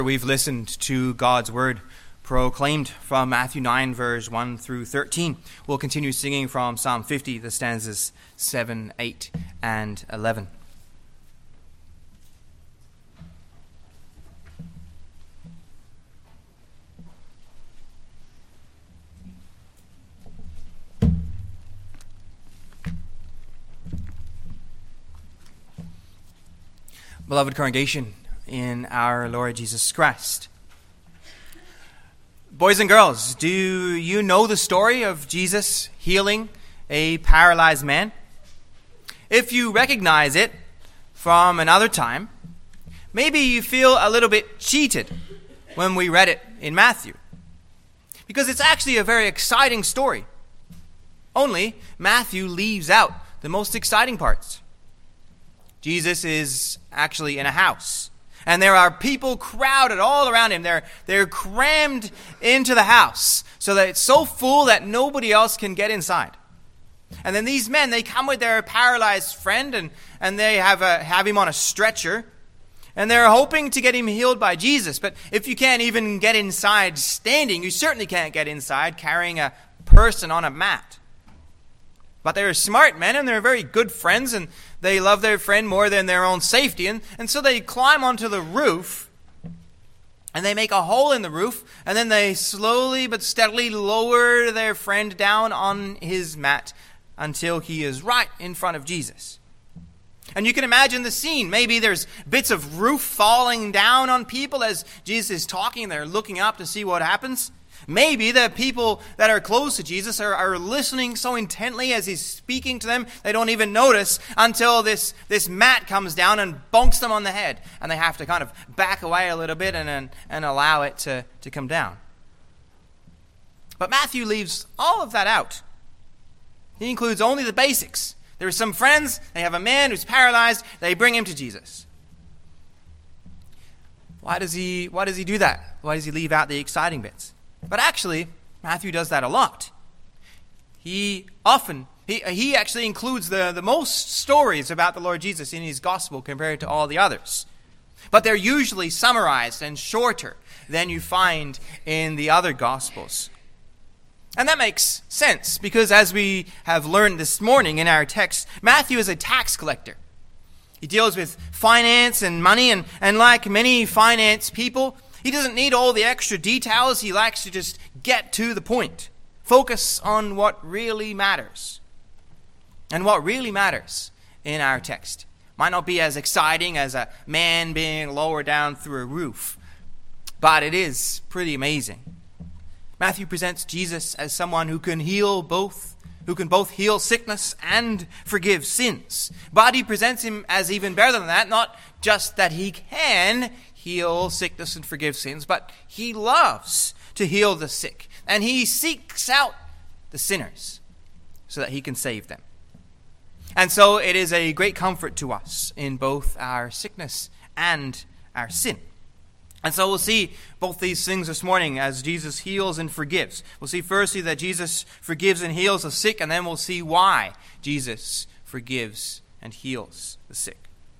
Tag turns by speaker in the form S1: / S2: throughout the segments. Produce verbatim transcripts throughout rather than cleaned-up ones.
S1: We've listened to God's word proclaimed from Matthew nine, verse one through thirteen. We'll continue singing from Psalm fifty, the stanzas seven, eight, and eleven. Beloved congregation in our Lord Jesus Christ. Boys and girls, do you know the story of Jesus healing a paralyzed man? If you recognize it from another time, maybe you feel a little bit cheated when we read it in Matthew, because it's actually a very exciting story. Only Matthew leaves out the most exciting parts. Jesus is actually in a house, and there are people crowded all around him. They're, they're crammed into the house so that it's so full that nobody else can get inside. And then these men, they come with their paralyzed friend, and, and they have, a, have him on a stretcher, and they're hoping to get him healed by Jesus. But if you can't even get inside standing, you certainly can't get inside carrying a person on a mat. But they're smart men, and they're very good friends, and they love their friend more than their own safety. And, and so they climb onto the roof, and they make a hole in the roof, and then they slowly but steadily lower their friend down on his mat until he is right in front of Jesus. And you can imagine the scene. Maybe there's bits of roof falling down on people as Jesus is talking. They're looking up to see what happens. Maybe the people that are close to Jesus are, are listening so intently as he's speaking to them, they don't even notice until this, this mat comes down and bonks them on the head. And they have to kind of back away a little bit and, and, and allow it to, to come down. But Matthew leaves all of that out. He includes only the basics. There are some friends, they have a man who's paralyzed, they bring him to Jesus. Why does he, why does he do that? Why does he leave out the exciting bits? But actually, Matthew does that a lot. He often, he, he actually includes the, the most stories about the Lord Jesus in his gospel compared to all the others. But they're usually summarized and shorter than you find in the other gospels. And that makes sense, because as we have learned this morning in our text, Matthew is a tax collector. He deals with finance and money, and, and like many finance people, he doesn't need all the extra details. He likes to just get to the point. Focus on what really matters. And what really matters in our text might not be as exciting as a man being lowered down through a roof, but it is pretty amazing. Matthew presents Jesus as someone who can heal both, who can both heal sickness and forgive sins. But he presents him as even better than that, not just that he can heal sickness and forgive sins, but he loves to heal the sick, and he seeks out the sinners so that he can save them. And so it is a great comfort to us in both our sickness and our sin. And so we'll see both these things this morning as Jesus heals and forgives. We'll see firstly that Jesus forgives and heals the sick, and then we'll see why Jesus forgives and heals the sick.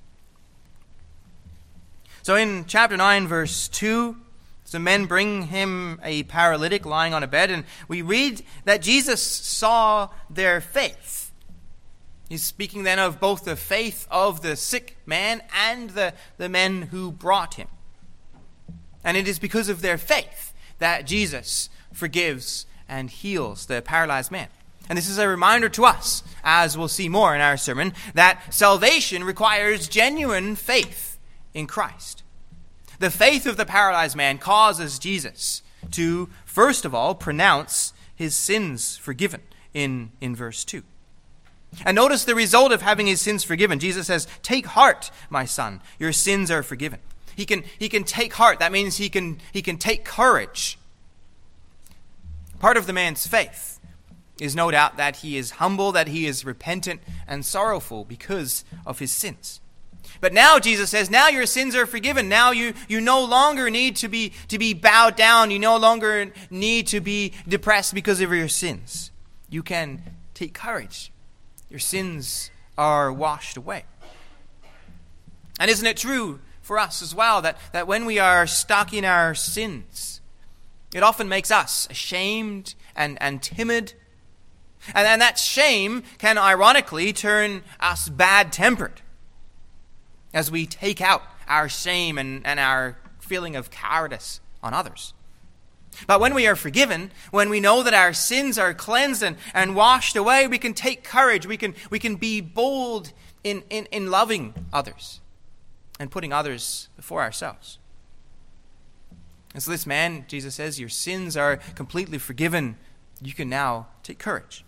S1: So in chapter nine, verse two, some men bring him a paralytic lying on a bed, and we read that Jesus saw their faith. He's speaking then of both the faith of the sick man and the, the men who brought him. And it is because of their faith that Jesus forgives and heals the paralyzed man. And this is a reminder to us, as we'll see more in our sermon, that salvation requires genuine faith in Christ. The faith of the paralyzed man causes Jesus to, first of all, pronounce his sins forgiven in, in verse two. And notice the result of having his sins forgiven. Jesus says, "Take heart, my son, your sins are forgiven." He can, he can take heart. That means he can, he can take courage. Part of the man's faith is no doubt that he is humble, that he is repentant and sorrowful because of his sins. But now Jesus says, now your sins are forgiven. Now you, you no longer need to be, to be bowed down. You no longer need to be depressed because of your sins. You can take courage. Your sins are washed away. And isn't it true for us as well, that, that when we are stuck in our sins, it often makes us ashamed and, and timid. And, and that shame can ironically turn us bad-tempered as we take out our shame and, and our feeling of cowardice on others. But when we are forgiven, when we know that our sins are cleansed and, and washed away, we can take courage. We can, we can be bold in, in, in loving others and putting others before ourselves. And so this man, Jesus says, your sins are completely forgiven. You can now take courage.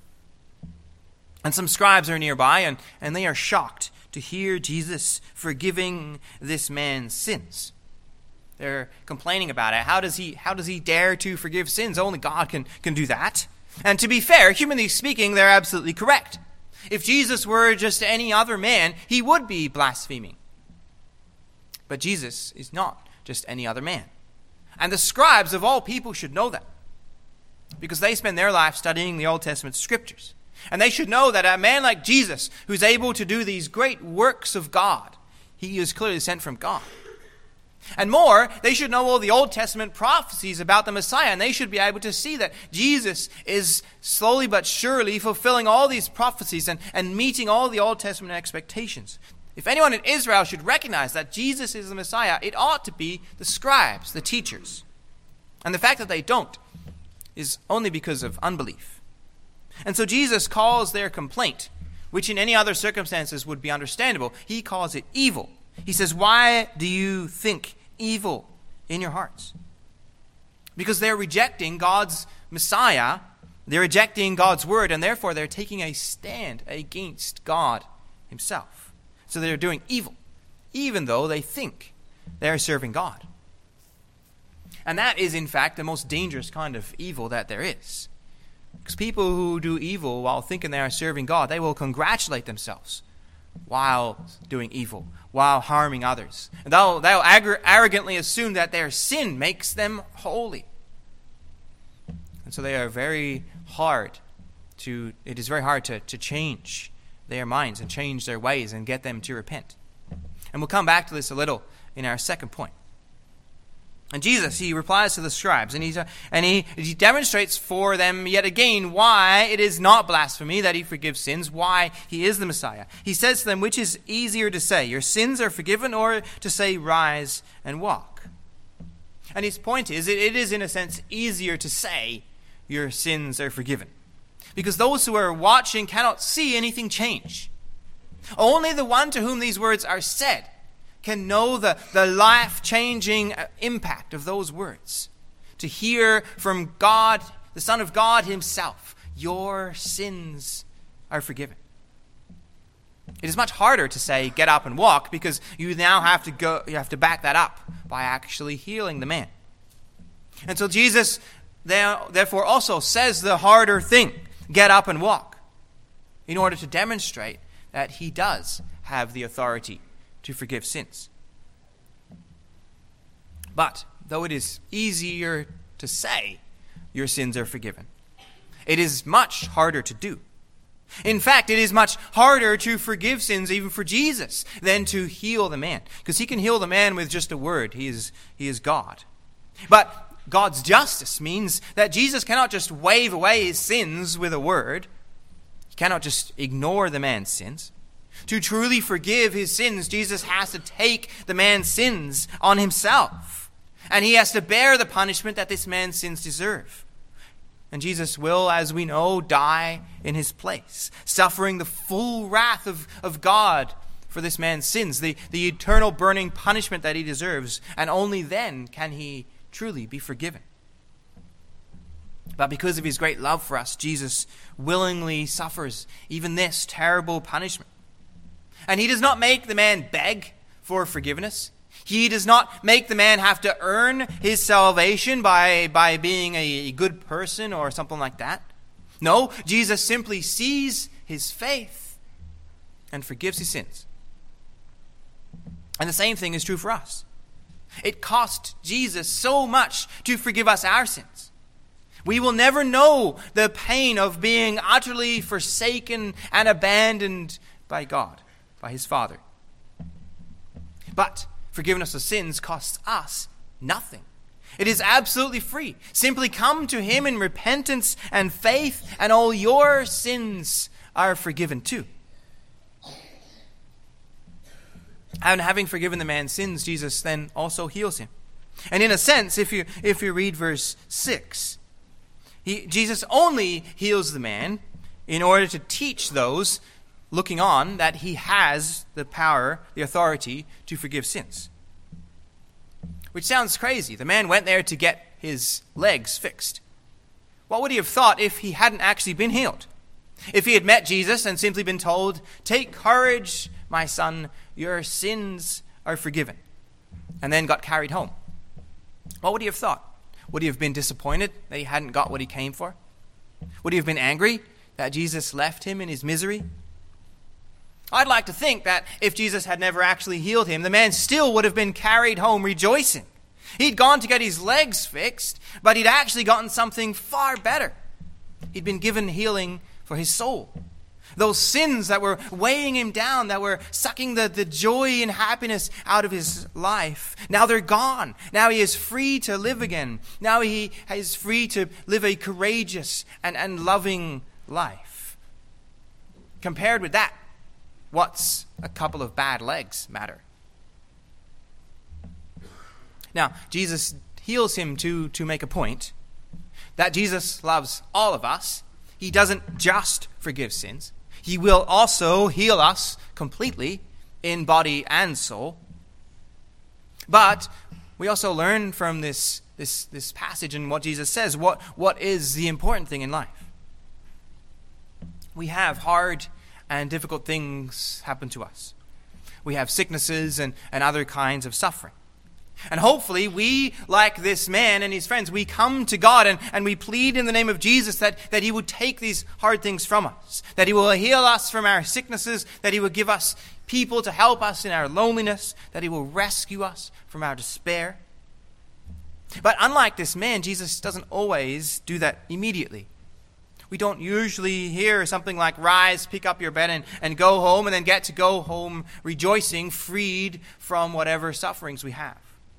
S1: And some scribes are nearby, and, and they are shocked to hear Jesus forgiving this man's sins. They're complaining about it. How does he how does he dare to forgive sins? Only God can, can do that. And to be fair, humanly speaking, they're absolutely correct. If Jesus were just any other man, he would be blaspheming. But Jesus is not just any other man. And the scribes of all people should know that, because they spend their life studying the Old Testament scriptures. And they should know that a man like Jesus, who's able to do these great works of God, he is clearly sent from God. And more, they should know all the Old Testament prophecies about the Messiah, and they should be able to see that Jesus is slowly but surely fulfilling all these prophecies and, and meeting all the Old Testament expectations. If anyone in Israel should recognize that Jesus is the Messiah, it ought to be the scribes, the teachers. And the fact that they don't is only because of unbelief. And so Jesus calls their complaint, which in any other circumstances would be understandable, he calls it evil. He says, why do you think evil in your hearts? Because they're rejecting God's Messiah, they're rejecting God's word, and therefore they're taking a stand against God himself. So they're doing evil, even though they think they're serving God. And that is, in fact, the most dangerous kind of evil that there is. Because people who do evil while thinking they are serving God, they will congratulate themselves while doing evil, while harming others. And they'll, they'll ag- arrogantly assume that their sin makes them holy. And so they are very hard to, it is very hard to, to change their minds and change their ways and get them to repent. And we'll come back to this a little in our second point. And Jesus, he replies to the scribes, and, he's, uh, and he, he demonstrates for them yet again why it is not blasphemy that he forgives sins, why he is the Messiah. He says to them, which is easier to say, your sins are forgiven, or to say, rise and walk? And his point is, it, it is in a sense easier to say, your sins are forgiven. Because those who are watching cannot see anything change. Only the one to whom these words are said can know the, the life-changing impact of those words. To hear from God, the Son of God himself, your sins are forgiven. It is much harder to say, get up and walk, because you now have to go, you have to back that up by actually healing the man. And so Jesus therefore also says the harder thing, get up and walk, in order to demonstrate that he does have the authority to forgive sins. But though it is easier to say your sins are forgiven, it is much harder to do. In fact, it is much harder to forgive sins even for Jesus than to heal the man, because he can heal the man with just a word. He is, he is God. But God's justice means that Jesus cannot just wave away his sins with a word. He cannot just ignore the man's sins. To truly forgive his sins, Jesus has to take the man's sins on himself. And he has to bear the punishment that this man's sins deserve. And Jesus will, as we know, die in his place, suffering the full wrath of, of God for this man's sins, the, the eternal burning punishment that he deserves. And only then can he truly be forgiven. But because of his great love for us, Jesus willingly suffers even this terrible punishment. And he does not make the man beg for forgiveness. He does not make the man have to earn his salvation by, by being a good person or something like that. No, Jesus simply sees his faith and forgives his sins. And the same thing is true for us. It cost Jesus so much to forgive us our sins. We will never know the pain of being utterly forsaken and abandoned by God, by his Father. But Forgiveness of sins costs us nothing. It is absolutely free. Simply come to him in repentance and faith, and all your sins are forgiven too. And having forgiven the man's sins, Jesus then also heals him. And in a sense, if you if you read verse six, he, Jesus only heals the man in order to teach those looking on that he has the power, the authority to forgive sins. Which sounds crazy. The man went there to get his legs fixed. What would he have thought if he hadn't actually been healed? If he had met Jesus and simply been told, "Take courage, my son, your sins are forgiven," and then got carried home? What would he have thought? Would he have been disappointed that he hadn't got what he came for? Would he have been angry that Jesus left him in his misery? I'd like to think that if Jesus had never actually healed him, the man still would have been carried home rejoicing. He'd gone to get his legs fixed, but he'd actually gotten something far better. He'd been given healing for his soul. Those sins that were weighing him down, that were sucking the, the joy and happiness out of his life, now they're gone. Now he is free to live again. Now he is free to live a courageous and, and loving life. Compared with that, what's a couple of bad legs matter? Now, Jesus heals him to, to make a point that Jesus loves all of us. He doesn't just forgive sins. He will also heal us completely in body and soul. But we also learn from this, this, this passage and what Jesus says, what, what is the important thing in life. We have hard and difficult things happen to us. We have sicknesses and, and other kinds of suffering. And hopefully we, like this man and his friends, we come to God and, and we plead in the name of Jesus that, that he would take these hard things from us, that he will heal us from our sicknesses, that he will give us people to help us in our loneliness, that he will rescue us from our despair. But unlike this man, Jesus doesn't always do that immediately. We don't usually hear something like, "Rise, pick up your bed and, and go home," and then get to go home rejoicing, freed from whatever sufferings we have.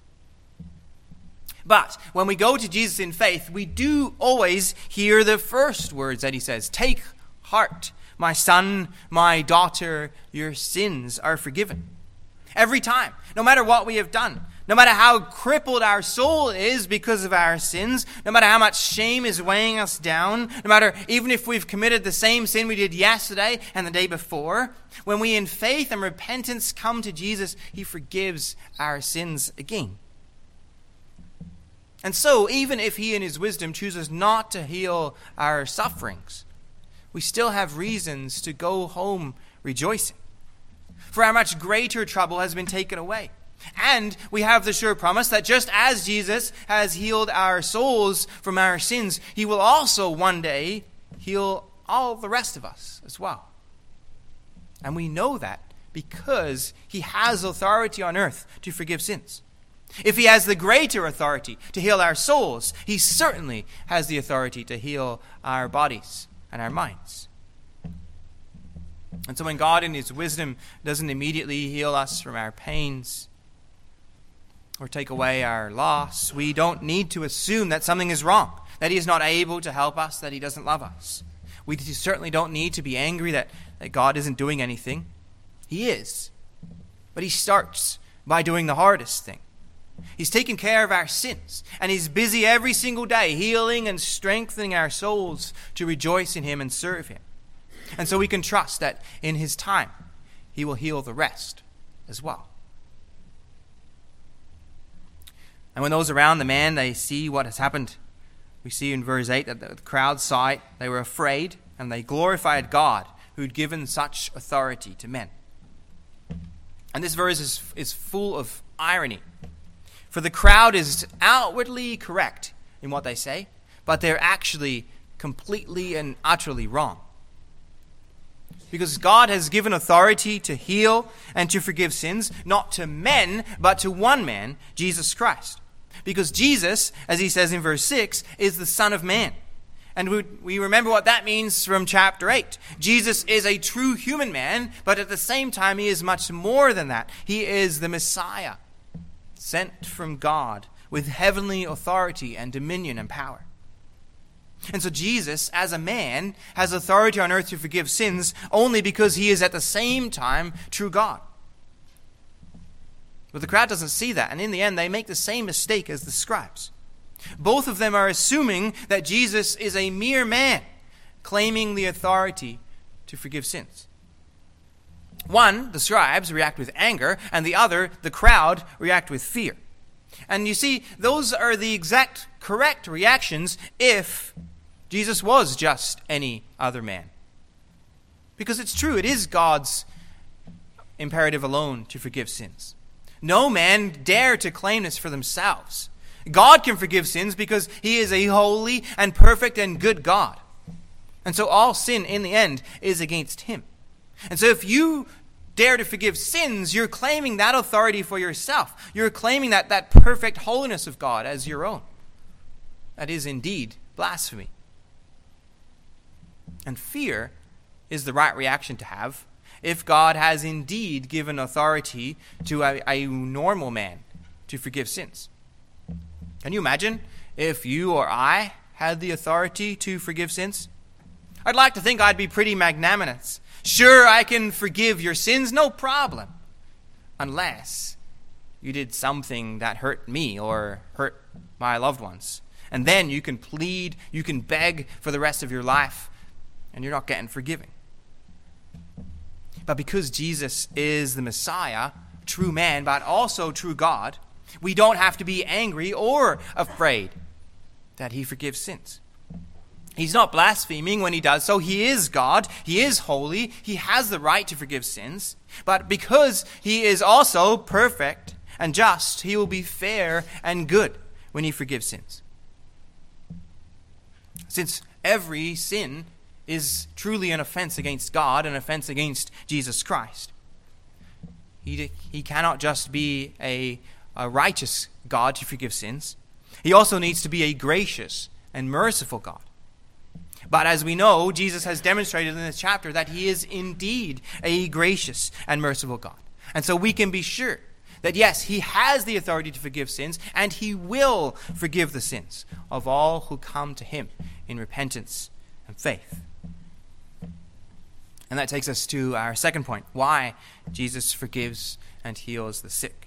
S1: But when we go to Jesus in faith, we do always hear the first words that he says. "Take heart, my son, my daughter, your sins are forgiven." Every time, no matter what we have done, no matter how crippled our soul is because of our sins, no matter how much shame is weighing us down, no matter even if we've committed the same sin we did yesterday and the day before, when we in faith and repentance come to Jesus, he forgives our sins again. And so, even if he in his wisdom chooses not to heal our sufferings, we still have reasons to go home rejoicing. For our much greater trouble has been taken away. And we have the sure promise that just as Jesus has healed our souls from our sins, he will also one day heal all the rest of us as well. And we know that because he has authority on earth to forgive sins. If he has the greater authority to heal our souls, he certainly has the authority to heal our bodies and our minds. And so when God in his wisdom doesn't immediately heal us from our pains or take away our loss, we don't need to assume that something is wrong, that he is not able to help us, that he doesn't love us. We certainly don't need to be angry that, that God isn't doing anything. He is. But he starts by doing the hardest thing. He's taking care of our sins, and he's busy every single day healing and strengthening our souls to rejoice in him and serve him. And so we can trust that in his time, he will heal the rest as well. And when those around the man, they see what has happened, we see in verse eight that the crowd saw it, they were afraid, and they glorified God who'd given such authority to men. And this verse is, is full of irony. For the crowd is outwardly correct in what they say, but they're actually completely and utterly wrong. Because God has given authority to heal and to forgive sins, not to men, but to one man, Jesus Christ. Because Jesus, as he says in verse six, is the Son of Man. And we, we remember what that means from chapter eight. Jesus is a true human man, but at the same time he is much more than that. He is the Messiah, sent from God with heavenly authority and dominion and power. And so Jesus, as a man, has authority on earth to forgive sins only because he is at the same time true God. But the crowd doesn't see that, and in the end they make the same mistake as the scribes. Both of them are assuming that Jesus is a mere man, claiming the authority to forgive sins. One, the scribes, react with anger, and the other, the crowd, react with fear. And you see, those are the exact correct reactions if Jesus was just any other man. Because it's true, it is God's imperative alone to forgive sins. No man dare to claim this for themselves. God can forgive sins because he is a holy and perfect and good God. And so all sin in the end is against him. And so if you dare to forgive sins, you're claiming that authority for yourself. You're claiming that, that perfect holiness of God as your own. That is indeed blasphemy. And fear is the right reaction to have if God has indeed given authority to a, a normal man to forgive sins. Can you imagine if you or I had the authority to forgive sins? I'd like to think I'd be pretty magnanimous. Sure, I can forgive your sins, no problem. Unless you did something that hurt me or hurt my loved ones. And then you can plead, you can beg for the rest of your life, and you're not getting forgiven. But because Jesus is the Messiah, true man, but also true God, we don't have to be angry or afraid that he forgives sins. He's not blaspheming when he does so. He is God. He is holy. He has the right to forgive sins. But because he is also perfect and just, he will be fair and good when he forgives sins. Since every sin is truly an offense against God, an offense against Jesus Christ. He, he cannot just be a, a righteous God to forgive sins. He also needs to be a gracious and merciful God. But as we know, Jesus has demonstrated in this chapter that he is indeed a gracious and merciful God. And so we can be sure that yes, he has the authority to forgive sins, and he will forgive the sins of all who come to him in repentance and faith. And that takes us to our second point, why Jesus forgives and heals the sick.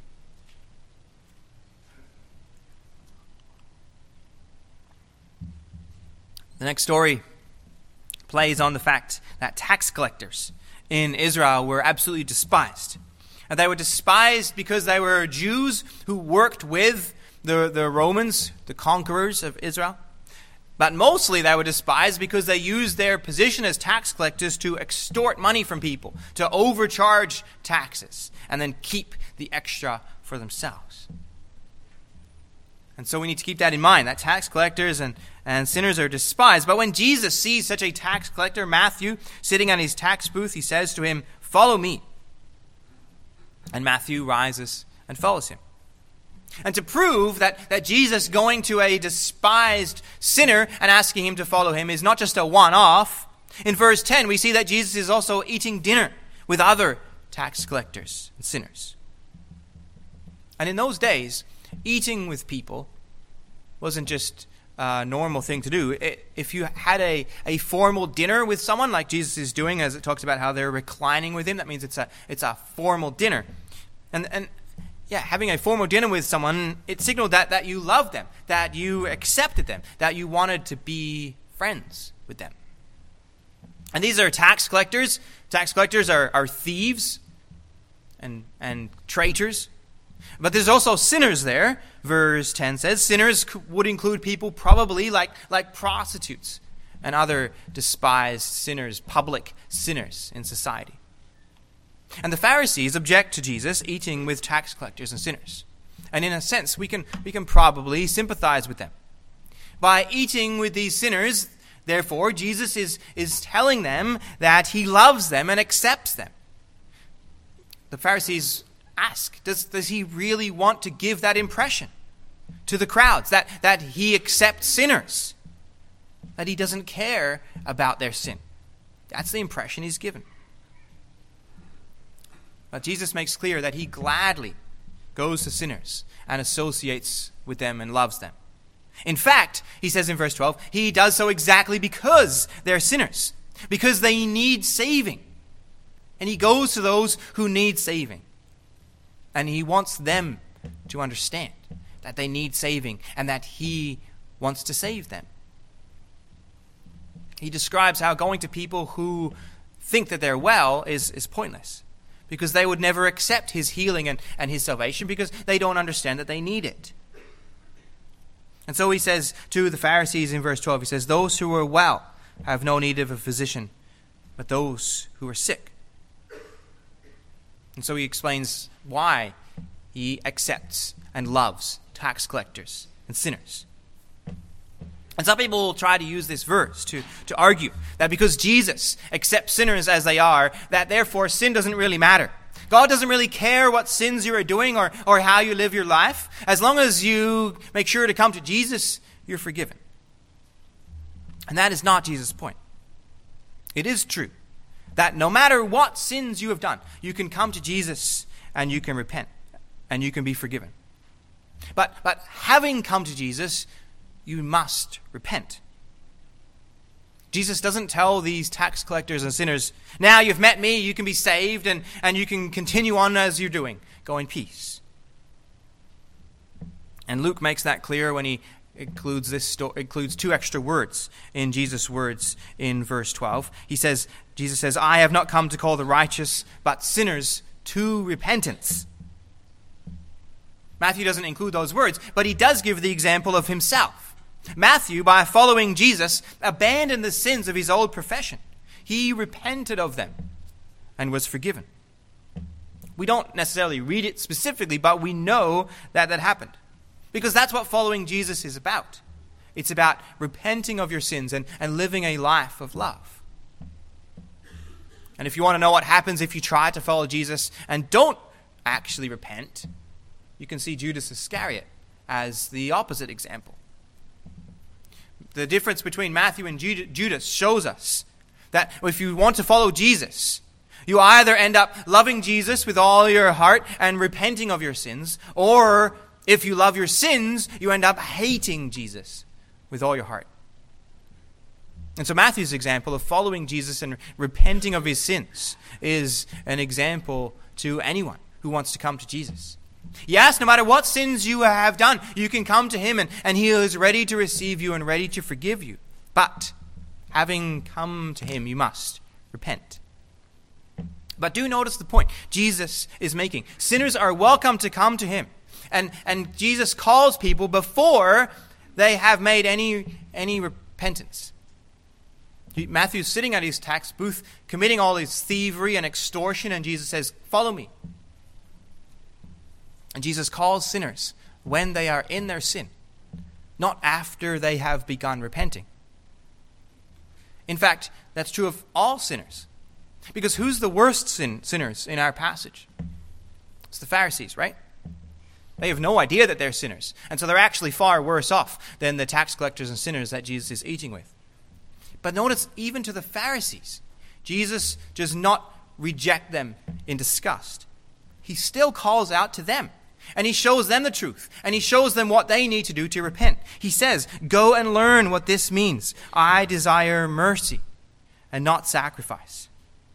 S1: The next story plays on the fact that tax collectors in Israel were absolutely despised. And they were despised because they were Jews who worked with the, the Romans, the conquerors of Israel. But mostly they were despised because they used their position as tax collectors to extort money from people, to overcharge taxes, and then keep the extra for themselves. And so we need to keep that in mind, that tax collectors and, and sinners are despised. But when Jesus sees such a tax collector, Matthew, sitting on his tax booth, he says to him, "Follow me." And Matthew rises and follows him. And to prove that, that Jesus going to a despised sinner and asking him to follow him is not just a one-off, in verse ten we see that Jesus is also eating dinner with other tax collectors and sinners. And in those days, eating with people wasn't just a normal thing to do. If you had a, a formal dinner with someone like Jesus is doing, as it talks about how they're reclining with him, that means it's a it's a formal dinner. And and yeah, having a formal dinner with someone, it signaled that, that you loved them, that you accepted them, that you wanted to be friends with them. And these are tax collectors. Tax collectors are, are thieves and and traitors. But there's also sinners there. Verse ten says sinners would include people probably like, like prostitutes and other despised sinners, public sinners in society. And the Pharisees object to Jesus eating with tax collectors and sinners. And in a sense, we can we can probably sympathize with them. By eating with these sinners, therefore, Jesus is, is telling them that he loves them and accepts them. The Pharisees ask, does, does he really want to give that impression to the crowds, that, that he accepts sinners, that he doesn't care about their sin? That's the impression he's given. But Jesus makes clear that he gladly goes to sinners and associates with them and loves them. In fact, he says in verse twelve, he does so exactly because they're sinners, because they need saving. And he goes to those who need saving. And he wants them to understand that they need saving and that he wants to save them. He describes how going to people who think that they're well is, is pointless, because they would never accept his healing and, and his salvation because they don't understand that they need it. And so he says to the Pharisees in verse twelve, he says, those who are well have no need of a physician, but those who are sick. And so he explains why he accepts and loves tax collectors and sinners. And some people will try to use this verse to, to argue that because Jesus accepts sinners as they are, that therefore sin doesn't really matter. God doesn't really care what sins you are doing or, or how you live your life. As long as you make sure to come to Jesus, you're forgiven. And that is not Jesus' point. It is true that no matter what sins you have done, you can come to Jesus and you can repent and you can be forgiven. But, but having come to Jesus, you must repent. Jesus doesn't tell these tax collectors and sinners, now you've met me, you can be saved and, and you can continue on as you're doing. Go in peace. And Luke makes that clear when he includes this sto- includes two extra words in Jesus' words in verse twelve. He says, Jesus says, I have not come to call the righteous, but sinners to repentance. Matthew doesn't include those words, but he does give the example of himself. Matthew, by following Jesus, abandoned the sins of his old profession. He repented of them and was forgiven. We don't necessarily read it specifically, but we know that that happened. Because that's what following Jesus is about. It's about repenting of your sins and, and living a life of love. And if you want to know what happens if you try to follow Jesus and don't actually repent, you can see Judas Iscariot as the opposite example. The difference between Matthew and Judas shows us that if you want to follow Jesus, you either end up loving Jesus with all your heart and repenting of your sins, or if you love your sins, you end up hating Jesus with all your heart. And so Matthew's example of following Jesus and repenting of his sins is an example to anyone who wants to come to Jesus. Yes, no matter what sins you have done, you can come to him and, and he is ready to receive you and ready to forgive you. But having come to him, you must repent. But do notice the point Jesus is making. Sinners are welcome to come to him. And, and Jesus calls people before they have made any, any repentance. He, Matthew's sitting at his tax booth, committing all his thievery and extortion, and Jesus says, follow me. And Jesus calls sinners when they are in their sin, not after they have begun repenting. In fact, that's true of all sinners. Because who's the worst sin, sinners in our passage? It's the Pharisees, right? They have no idea that they're sinners. And so they're actually far worse off than the tax collectors and sinners that Jesus is eating with. But notice, even to the Pharisees, Jesus does not reject them in disgust. He still calls out to them. And he shows them the truth. And he shows them what they need to do to repent. He says, go and learn what this means. I desire mercy and not sacrifice.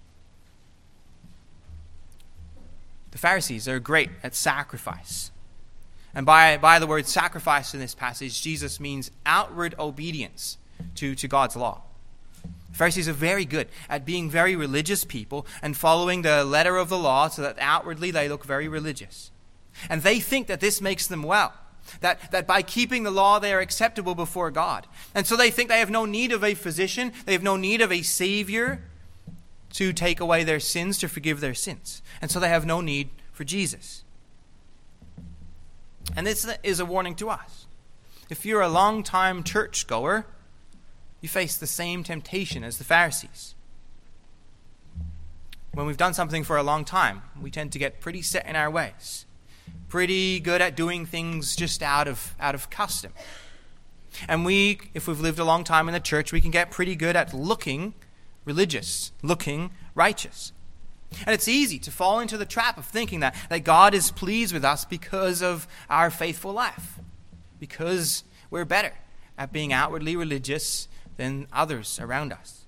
S1: The Pharisees are great at sacrifice. And by, by the word sacrifice in this passage, Jesus means outward obedience to, to God's law. The Pharisees are very good at being very religious people and following the letter of the law so that outwardly they look very religious. And they think that this makes them well, that, that by keeping the law they are acceptable before God. And so they think they have no need of a physician, they have no need of a savior to take away their sins, to forgive their sins. And so they have no need for Jesus. And this is a warning to us. If you're a long-time churchgoer, you face the same temptation as the Pharisees. When we've done something for a long time, we tend to get pretty set in our ways, pretty good at doing things just out of out of custom. And we, if we've lived a long time in the church, we can get pretty good at looking religious, looking righteous. And it's easy to fall into the trap of thinking that, that God is pleased with us because of our faithful life, because we're better at being outwardly religious than others around us.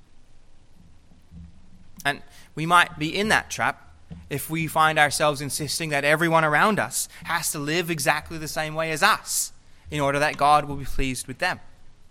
S1: And we might be in that trap if we find ourselves insisting that everyone around us has to live exactly the same way as us in order that God will be pleased with them.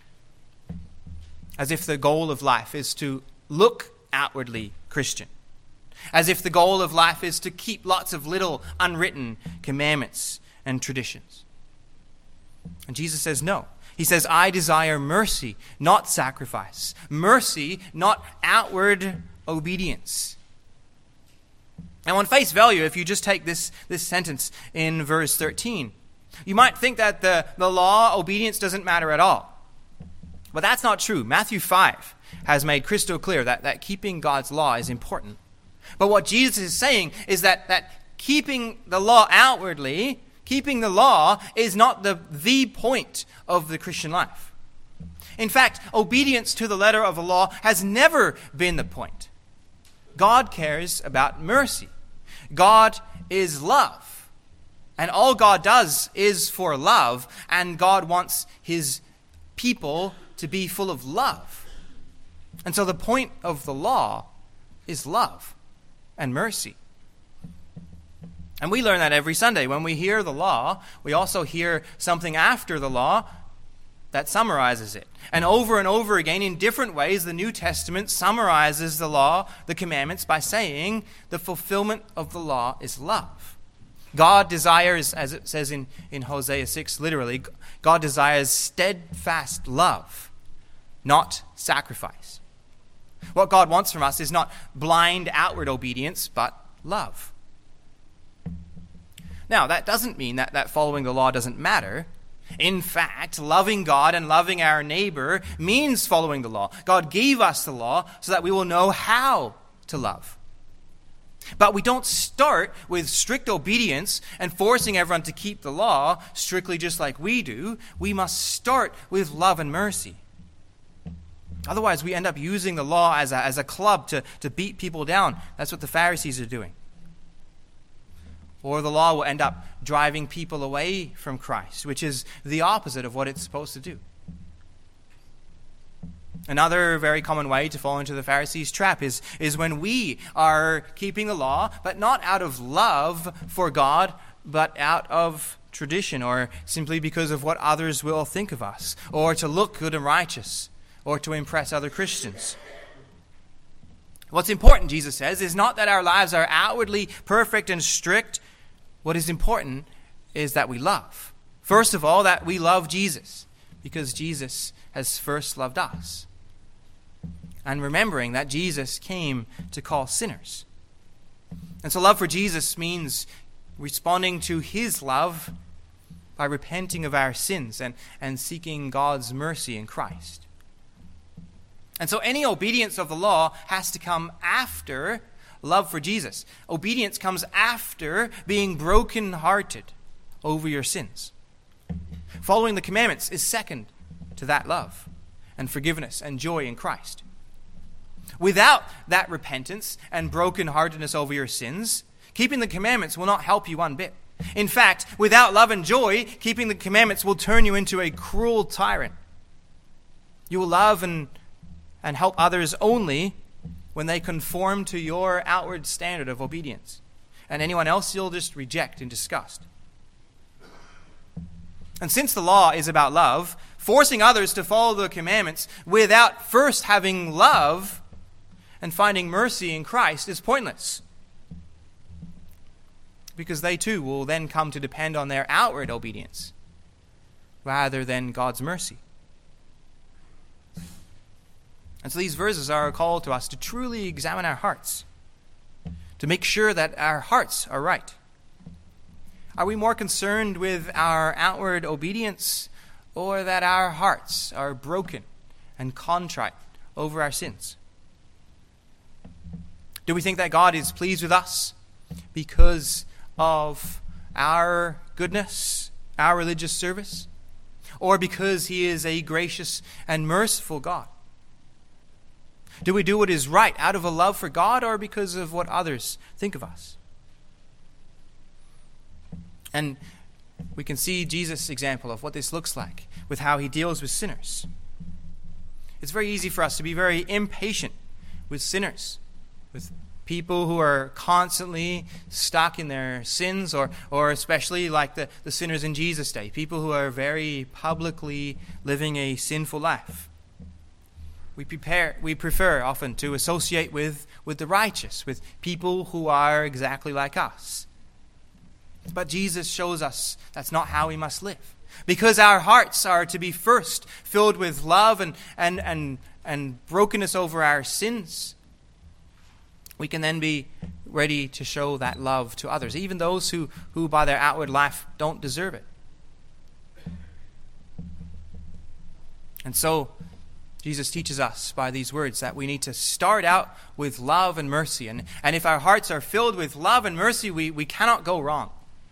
S1: As if the goal of life is to look outwardly Christian. As if the goal of life is to keep lots of little unwritten commandments and traditions. And Jesus says no. He says, I desire mercy, not sacrifice. Mercy, not outward obedience. Now, on face value, if you just take this, this sentence in verse thirteen, you might think that the, the law, obedience doesn't matter at all. But that's not true. Matthew five has made crystal clear that, that keeping God's law is important. But what Jesus is saying is that, that keeping the law outwardly, keeping the law is not the, the point of the Christian life. In fact, obedience to the letter of the law has never been the point. God cares about mercy. God is love. And all God does is for love, and God wants his people to be full of love. And so the point of the law is love and mercy. And we learn that every Sunday. When we hear the law, we also hear something after the law that summarizes it. And over and over again, in different ways, the New Testament summarizes the law, the commandments, by saying the fulfillment of the law is love. God desires, as it says in, in Hosea six, literally, God desires steadfast love, not sacrifice. What God wants from us is not blind outward obedience, but love. Now, that doesn't mean that, that following the law doesn't matter. In fact, loving God and loving our neighbor means following the law. God gave us the law so that we will know how to love. But we don't start with strict obedience and forcing everyone to keep the law strictly just like we do. We must start with love and mercy. Otherwise, we end up using the law as a, as a club to, to beat people down. That's what the Pharisees are doing. Or the law will end up driving people away from Christ, which is the opposite of what it's supposed to do. Another very common way to fall into the Pharisees' trap is, is when we are keeping the law, but not out of love for God, but out of tradition, or simply because of what others will think of us, or to look good and righteous, or to impress other Christians. What's important, Jesus says, is not that our lives are outwardly perfect and strict. What is important is that we love. First of all, that we love Jesus, because Jesus has first loved us. And remembering that Jesus came to call sinners. And so love for Jesus means responding to his love by repenting of our sins and, and seeking God's mercy in Christ. And so any obedience of the law has to come after love for Jesus. Obedience comes after being brokenhearted over your sins. Following the commandments is second to that love and forgiveness and joy in Christ. Without that repentance and brokenheartedness over your sins, keeping the commandments will not help you one bit. In fact, without love and joy, keeping the commandments will turn you into a cruel tyrant. You will love and, and help others only when they conform to your outward standard of obedience. And anyone else you'll just reject in disgust. And since the law is about love, forcing others to follow the commandments without first having love and finding mercy in Christ is pointless. Because they too will then come to depend on their outward obedience rather than God's mercy. And so these verses are a call to us to truly examine our hearts, to make sure that our hearts are right. Are we more concerned with our outward obedience, or that our hearts are broken and contrite over our sins? Do we think that God is pleased with us because of our goodness, our religious service, or because he is a gracious and merciful God? Do we do what is right out of a love for God or because of what others think of us? And we can see Jesus' example of what this looks like with how he deals with sinners. It's very easy for us to be very impatient with sinners, with people who are constantly stuck in their sins, or or especially like the, the sinners in Jesus' day, people who are very publicly living a sinful life. We prepare, we prefer often to associate with, with the righteous, with people who are exactly like us. But Jesus shows us that's not how we must live. Because our hearts are to be first filled with love and, and, and, and brokenness over our sins, we can then be ready to show that love to others, even those who, who by their outward life don't deserve it. And so, Jesus teaches us by these words that we need to start out with love and mercy. And, and if our hearts are filled with love and mercy, we, we cannot go wrong.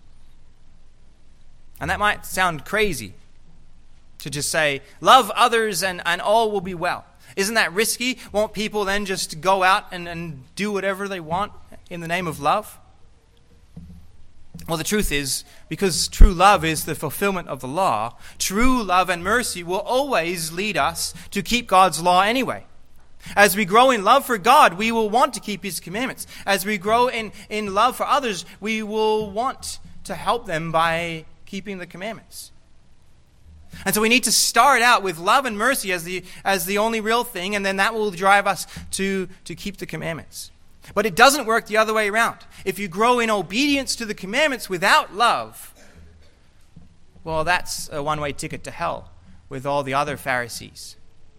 S1: And that might sound crazy to just say, love others and, and all will be well. Isn't that risky? Won't people then just go out and, and do whatever they want in the name of love? Well, the truth is, because true love is the fulfillment of the law, true love and mercy will always lead us to keep God's law anyway. As we grow in love for God, we will want to keep His commandments. As we grow in, in love for others, we will want to help them by keeping the commandments. And so we need to start out with love and mercy as the as the only real thing, and then that will drive us to, to keep the commandments. But it doesn't work the other way around. If you grow in obedience to the commandments without love, well, that's a one-way ticket to hell with all the other Pharisees.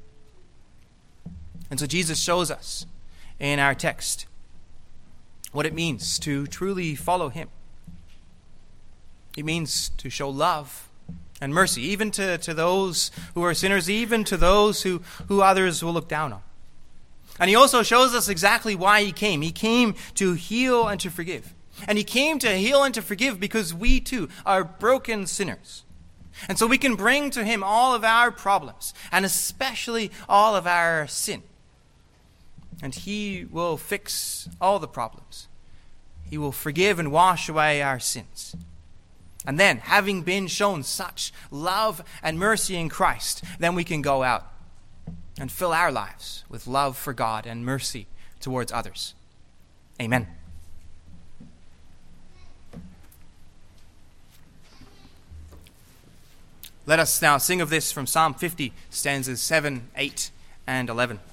S1: And so Jesus shows us in our text what it means to truly follow Him. It means to show love and mercy, even to, to those who are sinners, even to those who, who others will look down on. And He also shows us exactly why He came. He came to heal and to forgive. And He came to heal and to forgive because we too are broken sinners. And so we can bring to Him all of our problems, and especially all of our sin. And He will fix all the problems. He will forgive and wash away our sins. And then, having been shown such love and mercy in Christ, then we can go out and fill our lives with love for God and mercy towards others. Amen. Let us now sing of this from Psalm fifty, stanzas seven, eight, and eleven.